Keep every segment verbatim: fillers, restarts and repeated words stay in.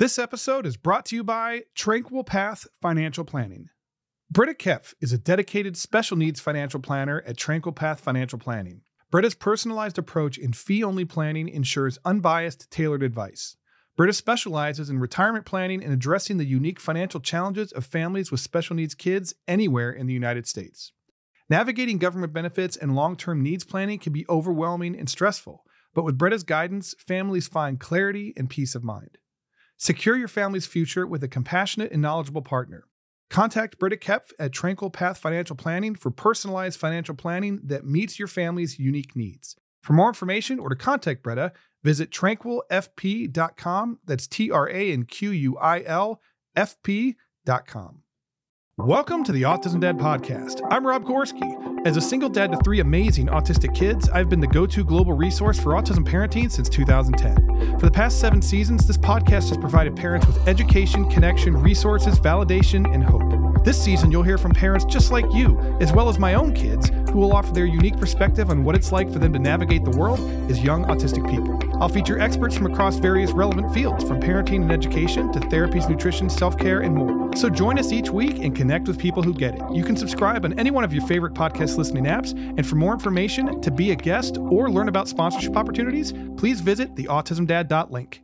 This episode is brought to you by Tranquil Path Financial Planning. Britta Kepf is a dedicated special needs financial planner at Tranquil Path Financial Planning. Britta's personalized approach in fee-only planning ensures unbiased, tailored advice. Britta specializes in retirement planning and addressing the unique financial challenges of families with special needs kids anywhere in the United States. Navigating government benefits and long-term needs planning can be overwhelming and stressful, but with Britta's guidance, families find clarity and peace of mind. Secure your family's future with a compassionate and knowledgeable partner. Contact Britta Kepf at Tranquil Path Financial Planning for personalized financial planning that meets your family's unique needs. For more information or to contact Britta, visit tranquil f p dot com. That's T R A N Q U I L F P dot com. Welcome to the Autism Dad Podcast. I'm Rob Gorski. As a single dad to three amazing autistic kids, I've been the go-to global resource for autism parenting since two thousand ten. For the past seven seasons, this podcast has provided parents with education, connection, resources, validation, and hope. This season, you'll hear from parents just like you, as well as my own kids, who will offer their unique perspective on what it's like for them to navigate the world as young autistic people. I'll feature experts from across various relevant fields, from parenting and education to therapies, nutrition, self-care, and more. So join us each week and connect with people who get it. You can subscribe on any one of your favorite podcast listening apps, and for more information, to be a guest, or learn about sponsorship opportunities, please visit the autism dad dot link.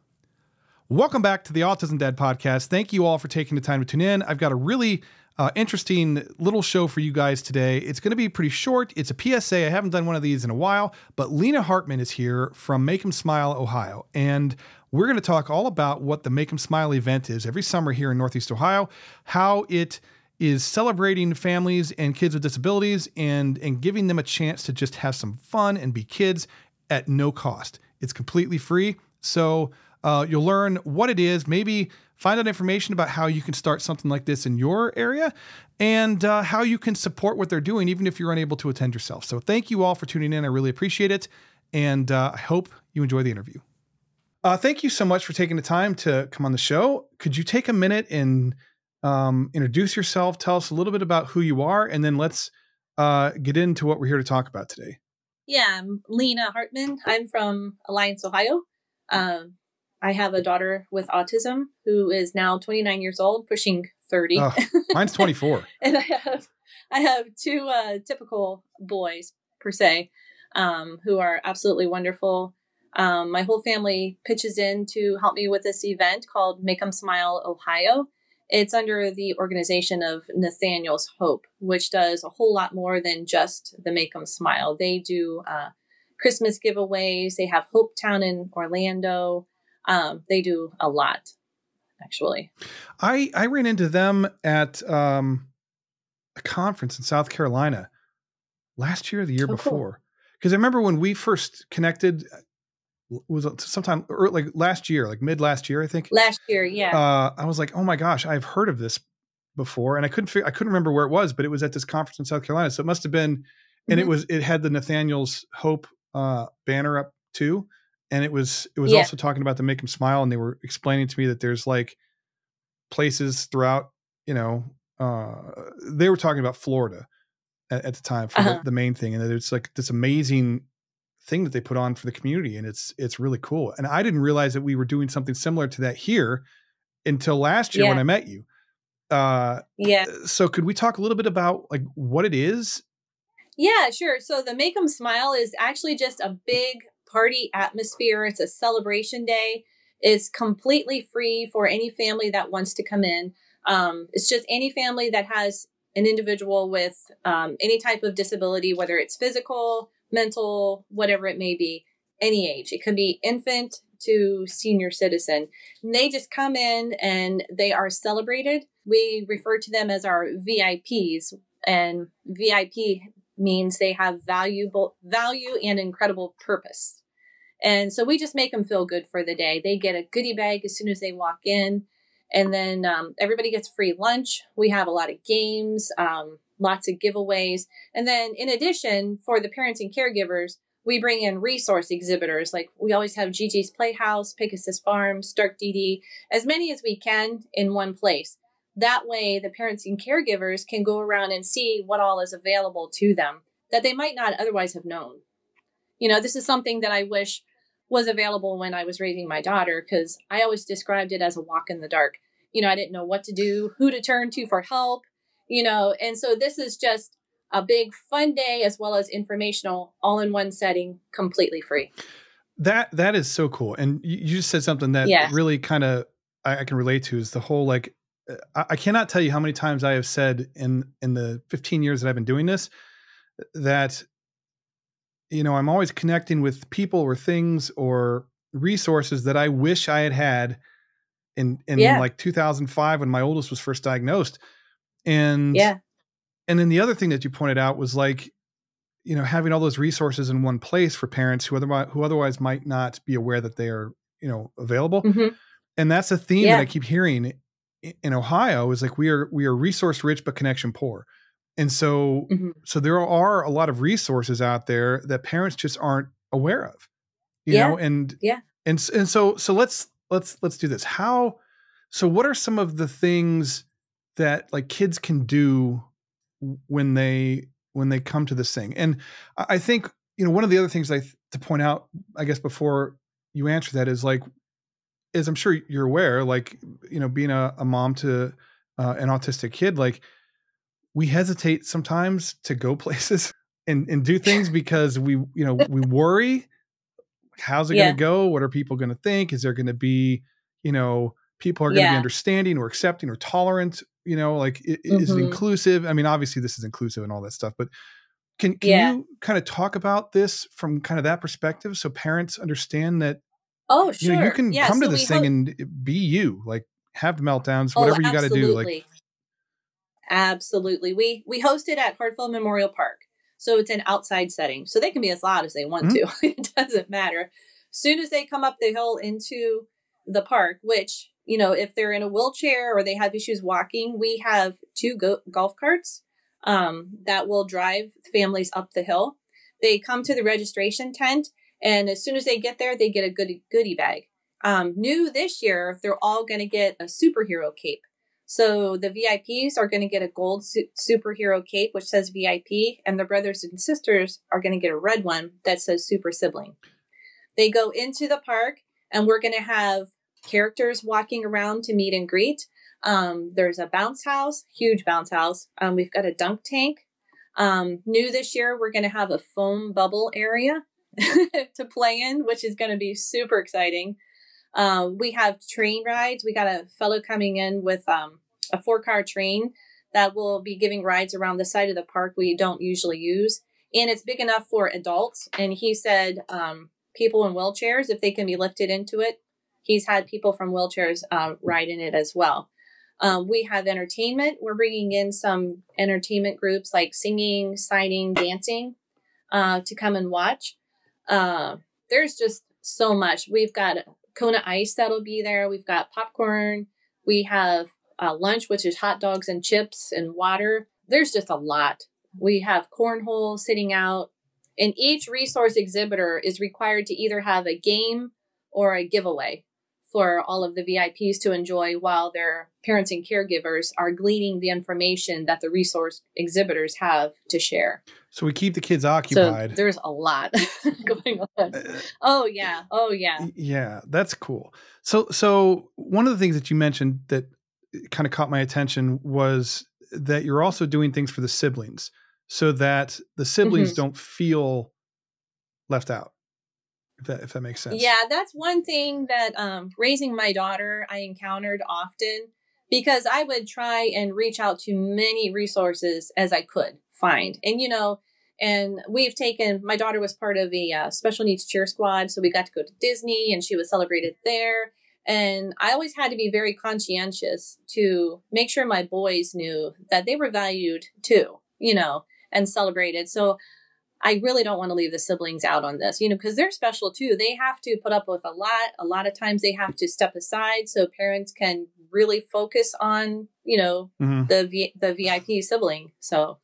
Welcome back to the Autism Dad Podcast. Thank you all for taking the time to tune in. I've got a really uh, interesting little show for you guys today. It's going to be pretty short. It's a P S A. I haven't done one of these in a while, but Lena Hartman is here from Make 'em Smile, Ohio. And we're going to talk all about what the Make 'em Smile event is every summer here in Northeast Ohio, how it is celebrating families and kids with disabilities and, and giving them a chance to just have some fun and be kids at no cost. It's completely free. So Uh, you'll learn what it is, maybe find out information about how you can start something like this in your area, and uh, how you can support what they're doing, even if you're unable to attend yourself. So thank you all for tuning in. I really appreciate it. And uh, I hope you enjoy the interview. Uh, thank you so much for taking the time to come on the show. Could you take a minute and um, introduce yourself, tell us a little bit about who you are, and then let's uh, get into what we're here to talk about today. Yeah, I'm Lena Hartman. I'm from Alliance, Ohio. Um, I have a daughter with autism who is now twenty-nine years old, pushing thirty. Oh, mine's twenty-four. And I have, I have two uh, typical boys, per se, um, who are absolutely wonderful. Um, my whole family pitches in to help me with this event called Make 'em Smile, Ohio. It's under the organization of Nathaniel's Hope, which does a whole lot more than just the Make 'em Smile. They do uh, Christmas giveaways. They have Hope Town in Orlando. Um, they do a lot, actually. I, I ran into them at um, a conference in South Carolina last year or the year oh, before. Because cool. I remember when we first connected, was sometime early, like last year, like mid last year, I think. Last year, yeah. Uh, I was like, oh my gosh, I've heard of this before, and I couldn't figure, I couldn't remember where it was, but it was at this conference in South Carolina, so it must have been. And mm-hmm. it was it had the Nathaniel's Hope uh, banner up too. And it was it was yeah. also talking about the Make 'em Smile, and they were explaining to me that there's like places throughout, you know, uh, they were talking about Florida at, at the time for uh-huh. the, the main thing, and that it's like this amazing thing that they put on for the community, and it's it's really cool. And I didn't realize that we were doing something similar to that here until last year yeah. when I met you. Uh, yeah. So could we talk a little bit about like what it is? Yeah, sure. So the Make 'em Smile is actually just a big party atmosphere. It's a celebration day. It's completely free for any family that wants to come in. Um, it's just any family that has an individual with um, any type of disability, whether it's physical, mental, whatever it may be, any age. It could be infant to senior citizen. And they just come in and they are celebrated. We refer to them as our V I Ps, and V I P means they have valuable value and incredible purpose. And so we just make them feel good for the day. They get a goodie bag as soon as they walk in. And then um, everybody gets free lunch. We have a lot of games, um, lots of giveaways. And then in addition, for the parents and caregivers, we bring in resource exhibitors. Like we always have Gigi's Playhouse, Pegasus Farms, Stark D D, as many as we can in one place. That way, the parents and caregivers can go around and see what all is available to them that they might not otherwise have known. You know, this is something that I wish was available when I was raising my daughter, because I always described it as a walk in the dark. You know, I didn't know what to do, who to turn to for help, you know, and so this is just a big fun day as well as informational, all in one setting, completely free. That that is so cool. And you, you just said something that Yeah. really kind of I, I can relate to, is the whole, like, I, I cannot tell you how many times I have said in in the fifteen years that I've been doing this, that, you know, I'm always connecting with people or things or resources that I wish I had had in, in Yeah. like two thousand five when my oldest was first diagnosed. And, Yeah. and then the other thing that you pointed out was, like, you know, having all those resources in one place for parents who otherwise, who otherwise might not be aware that they are, you know, available. Mm-hmm. And that's a theme Yeah. that I keep hearing in Ohio, is like, we are, we are resource rich, but connection poor. And so, Mm-hmm. so there are a lot of resources out there that parents just aren't aware of, you Yeah. know, and, Yeah. and, and so, so let's, let's, let's do this. How, so what are some of the things that, like, kids can do when they, when they come to this thing? And I I think, you know, one of the other things I, th- to point out, I guess, before you answer that, is like, is I'm sure you're aware, like, you know, being a, a mom to uh, an autistic kid, like, we hesitate sometimes to go places and, and do things because we, you know, we worry, how's it going to Yeah. go? What are people going to think? Is there going to be, you know, people are going to be Yeah. understanding or accepting or tolerant, you know, like, i- i- is it Mm-hmm. inclusive? I mean, obviously this is inclusive and all that stuff, but can, can Yeah. you kind of talk about this from kind of that perspective, so parents understand that, Oh, you know, you sure. can Yeah. come to So this we thing hope. and be you, like, have meltdowns, Oh, whatever you got to do. Like, absolutely. Absolutely. We we host it at Hartfield Memorial Park. So it's an outside setting. So they can be as loud as they want Mhm. to. It doesn't matter. Soon as they come up the hill into the park, which, you know, if they're in a wheelchair or they have issues walking, we have two go- golf carts um, that will drive families up the hill. They come to the registration tent, and as soon as they get there, they get a goodie, goodie bag. Um, new this year, they're all going to get a superhero cape. So the V I Ps are going to get a gold su- superhero cape, which says V I P, and the brothers and sisters are going to get a red one that says super sibling. They go into the park, and we're going to have characters walking around to meet and greet. Um, there's a bounce house, huge bounce house. Um, we've got a dunk tank. Um, new this year, we're going to have a foam bubble area to play in, which is going to be super exciting. Um, we have train rides. We got a fellow coming in with um, a four car train that will be giving rides around the side of the park we don't usually use. And it's big enough for adults. And he said um, people in wheelchairs, if they can be lifted into it, he's had people from wheelchairs uh, ride in it as well. Um, we have entertainment. We're bringing in some entertainment groups like singing, signing, dancing uh, to come and watch. Uh, there's just so much. We've got Kona Ice that'll be there. We've got popcorn. We have uh, lunch, which is hot dogs and chips and water. There's just a lot. We have cornhole sitting out. And each resource exhibitor is required to either have a game or a giveaway for all of the V I Ps to enjoy, while their parents and caregivers are gleaning the information that the resource exhibitors have to share. so we keep the kids So occupied. there's a lot going on. Uh, Oh yeah. Oh yeah. y- yeah, that's cool. So, so one of the things that you mentioned that kind of caught my attention was that you're also doing things for the siblings, so that the siblings Mhm. don't feel left out. If that, if that makes sense. Yeah, that's one thing that um, raising my daughter I encountered often, because I would try and reach out to many resources as I could find. And, you know, and we've taken, my daughter was part of a uh, special needs cheer squad. So we got to go to Disney and she was celebrated there. And I always had to be very conscientious to make sure my boys knew that they were valued too, you know, and celebrated. So I really don't want to leave the siblings out on this, you know, because they're special too. They have to put up with a lot. A lot of times they have to step aside so parents can really focus on, you know, Mhm. the v- the V I P sibling. So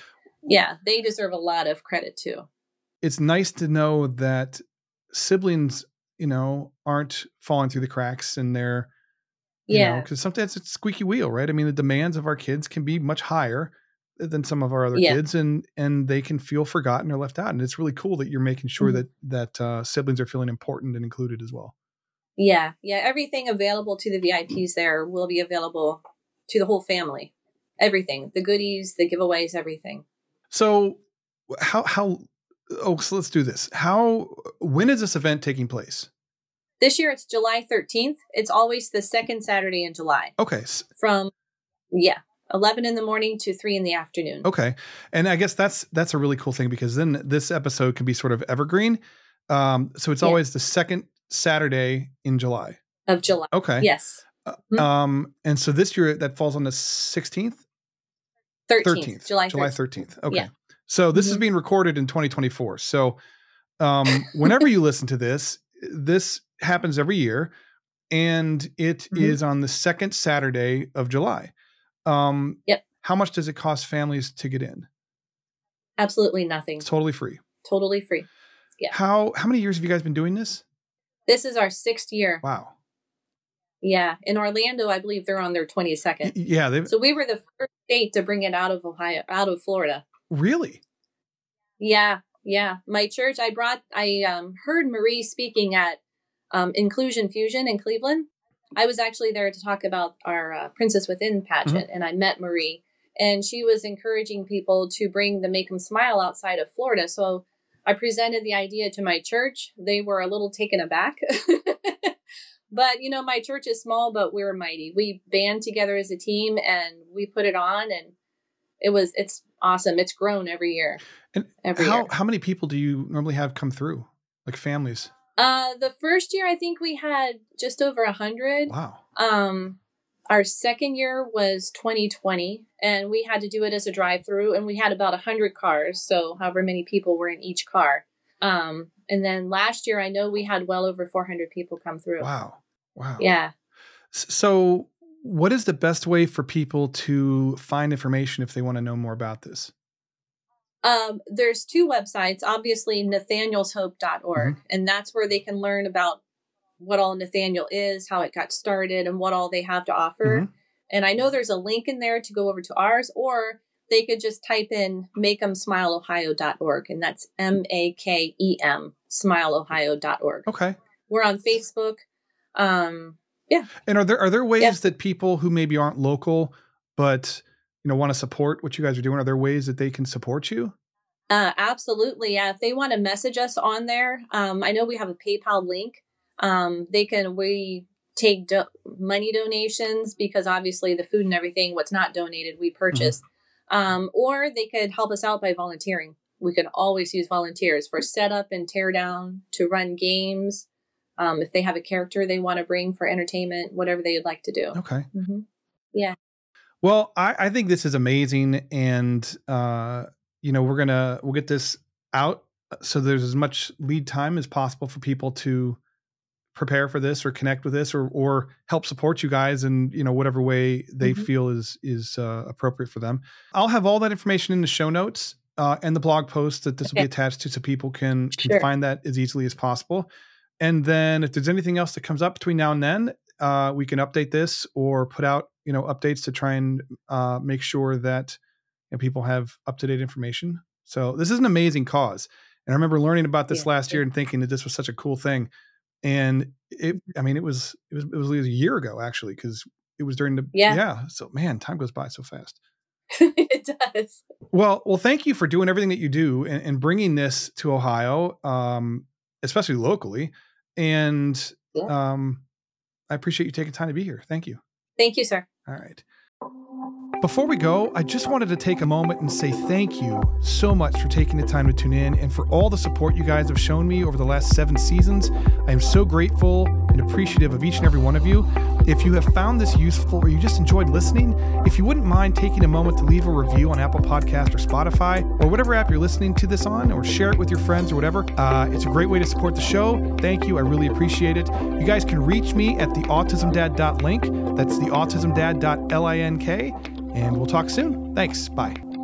yeah, they deserve a lot of credit too. It's nice to know that siblings, you know, aren't falling through the cracks, and they're, you know, Yeah. because sometimes it's squeaky wheel, right? I mean, the demands of our kids can be much higher. than some of our other Yeah. kids, and and they can feel forgotten or left out. And it's really cool that you're making sure Mhm. that that uh, siblings are feeling important and included as well. Yeah. Yeah. Everything available to the V I Ps there will be available to the whole family. Everything, the goodies, the giveaways, everything. So how how oh so let's do this. How when is this event taking place? This year it's July thirteenth. It's always the second Saturday in July. Okay. s- From yeah, eleven in the morning to three in the afternoon. Okay. And I guess that's that's a really cool thing, because then this episode can be sort of evergreen. Um, so it's Yeah. always the second Saturday in July. Of July. Okay. Yes. Uh, Mhm. Um, and so this year that falls on the sixteenth, thirteenth. July July thirteenth. thirteenth. Okay. Yeah. So this is Mhm. being recorded in twenty twenty-four. So um, whenever you listen to this, this happens every year, and it Mhm. is on the second Saturday of July. Um, Yep. How much does it cost families to get in? Absolutely nothing. It's totally free. Totally free. Yeah. How how many years have you guys been doing this? This is our sixth year. Wow. Yeah. In Orlando, I believe they're on their Y- twenty-second. Yeah, they So we were the first state to bring it out of Ohio, out of Florida. really. Yeah. Yeah. My church, I brought, I um, heard Marie speaking at um, Inclusion Fusion in Cleveland. I was actually there to talk about our uh, Princess Within pageant, and I met Marie, and she was encouraging people to bring the Make 'em Smile outside of Florida. So I presented the idea to my church. They were a little taken aback. But, you know, my church is small, but we're mighty. We band together as a team and we put it on, and it was, it's awesome. It's grown every year. And Every how year. how many people do you normally have come through, like families? Uh, the first year, I think we had just over a hundred. Wow. Um, our second year was twenty twenty, and we had to do it as a drive-through, and we had about a hundred cars. So however many people were in each car. Um, and then last year, I know we had well over four hundred people come through. Wow. Wow. Yeah. S- So, what is the best way for people to find information if they want to know more about this? Um, there's two websites, obviously nathaniels hope dot org, and that's where they can learn about what all Nathaniel is, how it got started, and what all they have to offer. Mhm. And I know there's a link in there to go over to ours, or they could just type in make em smile ohio dot org, and that's M A K E M, smile ohio dot org. Okay. We're on Facebook. Um, And are there are there ways Yeah. that people who maybe aren't local but you know want to support what you guys are doing? Are there ways that they can support you? Uh, absolutely. Yeah. If they want to message us on there, um, I know we have a PayPal link. Um, they can, we take do- money donations, because obviously the food and everything, what's not donated, we purchase. Um, or they could help us out by volunteering. We can always use volunteers for setup and tear down, to run games. Um, if they have a character they want to bring for entertainment, whatever they would like to do. Okay. hmm Well, I, I think this is amazing, and uh, you know we're gonna we'll get this out so there's as much lead time as possible for people to prepare for this or connect with this or or help support you guys in you know whatever way they Mhm. feel is is uh, appropriate for them. I'll have all that information in the show notes uh, and the blog post that this will be Okay. attached to, so people can, can Sure. find that as easily as possible. And then if there's anything else that comes up between now and then, uh, we can update this or put out you know updates to try and uh, make sure that you know, people have up to date information. So this is an amazing cause, and I remember learning about this Yeah. last year and thinking that this was such a cool thing. And it, I mean, it was it was it was a year ago actually, because it was during the Yeah. yeah. So man, time goes by so fast. It does. Well, well, thank you for doing everything that you do and, and bringing this to Ohio, um, especially locally. And Yeah. um, I appreciate you taking time to be here. Thank you. Thank you, sir. All right. Before we go, I just wanted to take a moment and say thank you so much for taking the time to tune in and for all the support you guys have shown me over the last seven seasons. I am so grateful and appreciative of each and every one of you. If you have found this useful or you just enjoyed listening, if you wouldn't mind taking a moment to leave a review on Apple Podcast or Spotify or whatever app you're listening to this on, or share it with your friends or whatever, uh, it's a great way to support the show. Thank you. I really appreciate it. You guys can reach me at the autism dad dot link. That's the autism dad dot link. And we'll talk soon. Thanks. Bye.